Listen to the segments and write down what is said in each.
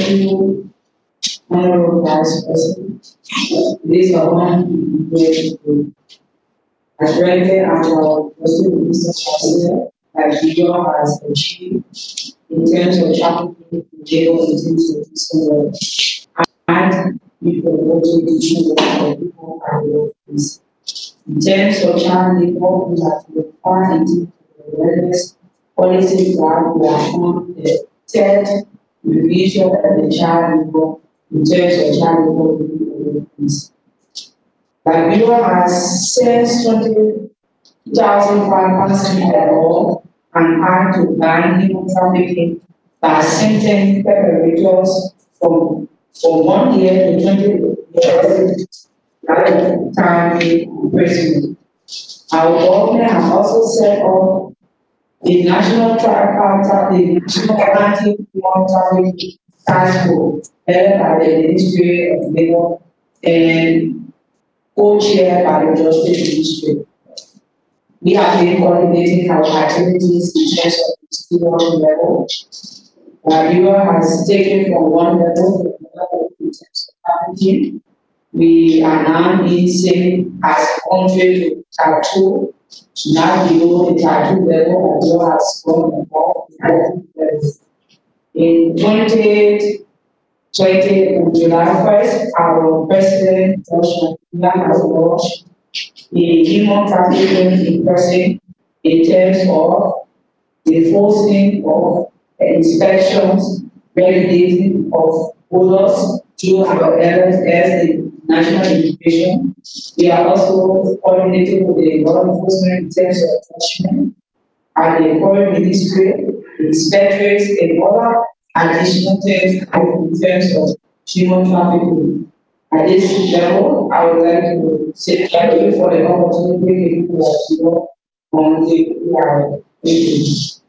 you, Honorable Vice President. It is a honor to be here to as directed and also Mr. Chancellor that Video has achieved in terms of trafficking in jail in terms of this and we promote education for people and workplace. In terms of child labor, we have required into the awareness policies that we are on the third revision of the child labor in terms of child labor in the workplace. Liberia has since 2005 passed into law and act to ban human trafficking by sentencing perpetrators from 1 year to 20 years lifetime imprisonment. Our government has also set up the National National Anti-Human Trafficking Task Force, headed by the Ministry of Labour and co-chaired by the Justice Ministry. We have been coordinating our activities in terms of the student level. Liberia has taken from one level to another in terms of packaging. We are now being seen as a country to tattoo, now below the tattoo level as well as going above the tattoo level. In 2020, on July 1st, our President, Joshua has launched the human trafficking in person in terms of the enforcing of inspections, regulating of odors through our LFS, the National Education. We are also coordinating with the law enforcement in terms of enforcement and the foreign ministry, the inspectors, and other additional things in terms of human trafficking. At this level, I would like to say thank you for the opportunity to work on the meeting.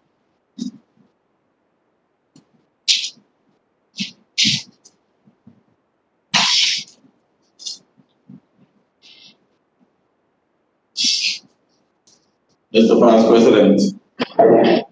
Mr. Vice President.